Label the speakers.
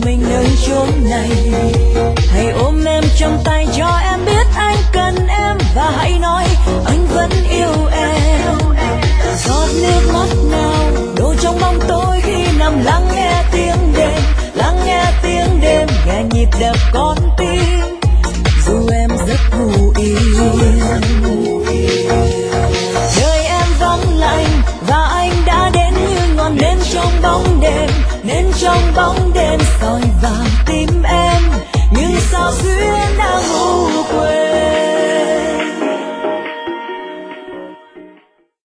Speaker 1: mình nơi chốn này. Hãy ôm em trong tay cho em biết anh cần em, và hãy nói anh vẫn yêu em. Giọt nước mắt nào đổ trong bóng tối khi nằm lắng nghe tiếng đêm, lắng nghe tiếng đêm, nghe nhịp đập con tim dù em rất ngủ yên. Đời em vắng lạnh và anh đã đến như ngọn nến trong bóng đêm, nến trong bóng đêm soi vào tim em. Nhưng sao xuyên